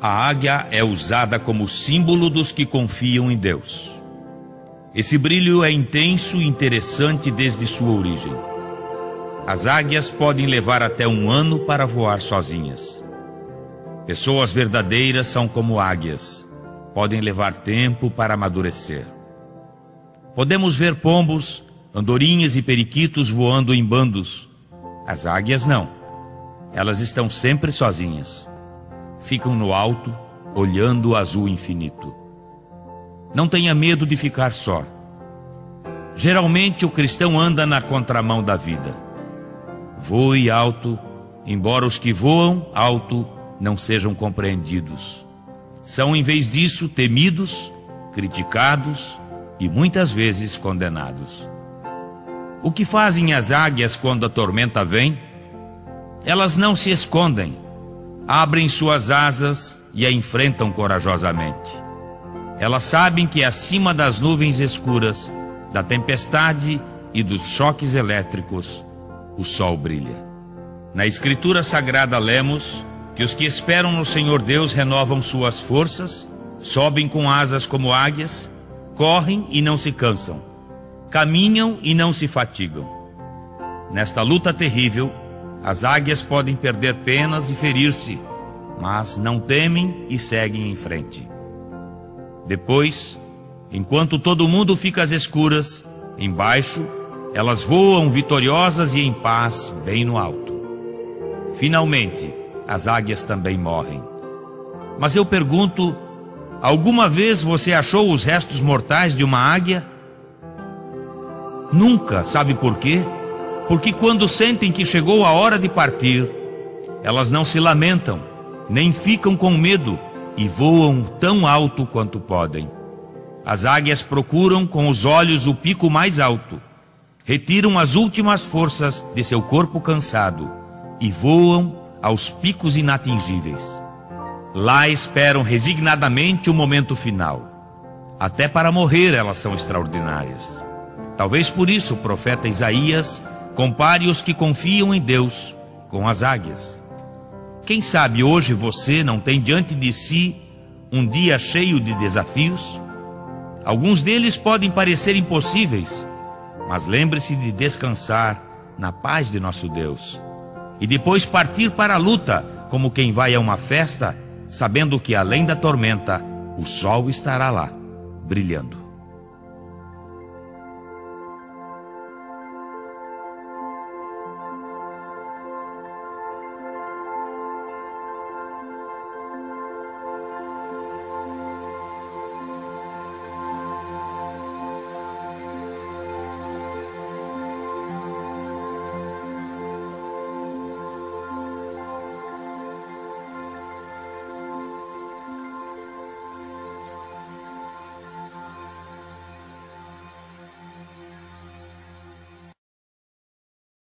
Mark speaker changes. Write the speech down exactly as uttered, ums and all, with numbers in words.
Speaker 1: A águia é usada como símbolo dos que confiam em Deus. Esse brilho é intenso e interessante desde sua origem. As águias podem levar até um ano para voar sozinhas. Pessoas verdadeiras são como águias, podem levar tempo para amadurecer. Podemos ver pombos, andorinhas e periquitos voando em bandos. As águias não. Elas estão sempre sozinhas. Ficam no alto, olhando o azul infinito. Não tenha medo de ficar só. Geralmente o cristão anda na contramão da vida. Voe alto, embora os que voam alto não sejam compreendidos. São, em vez disso, temidos, criticados e muitas vezes condenados. O que fazem as águias quando a tormenta vem? Elas não se escondem, abrem suas asas e a enfrentam corajosamente. Elas sabem que acima das nuvens escuras, da tempestade e dos choques elétricos, o sol brilha. Na Escritura Sagrada lemos que os que esperam no Senhor Deus renovam suas forças, sobem com asas como águias, correm e não se cansam, caminham e não se fatigam. Nesta luta terrível, as águias podem perder penas e ferir-se, mas não temem e seguem em frente. Depois, enquanto todo mundo fica às escuras, embaixo, elas voam vitoriosas e em paz bem no alto. Finalmente, as águias também morrem. Mas eu pergunto, alguma vez você achou os restos mortais de uma águia? Nunca, sabe por quê? Porque quando sentem que chegou a hora de partir, elas não se lamentam, nem ficam com medo e voam tão alto quanto podem. As águias procuram com os olhos o pico mais alto, retiram as últimas forças de seu corpo cansado e voam aos picos inatingíveis. Lá esperam resignadamente o momento final. Até para morrer elas são extraordinárias. Talvez por isso o profeta Isaías compare os que confiam em Deus com as águias. Quem sabe hoje você não tem diante de si um dia cheio de desafios? Alguns deles podem parecer impossíveis, mas lembre-se de descansar na paz de nosso Deus e depois partir para a luta como quem vai a uma festa, sabendo que além da tormenta, o sol estará lá, brilhando.